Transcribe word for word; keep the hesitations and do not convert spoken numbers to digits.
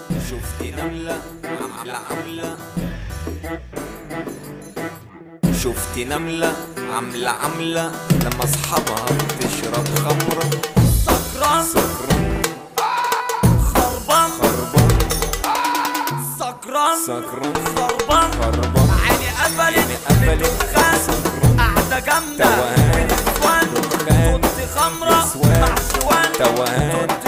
شفت نملة عاملة عاملة شفت نملة عاملة عاملة لما اصحابها بتشرب خمرة. سكران سكران خربان خربان سكران سكران خربان خربان عيني قفلت قفلت دخان قعدة جامدة توهان بنسوان دخان كنت خمرة نسوان مع سوان توهان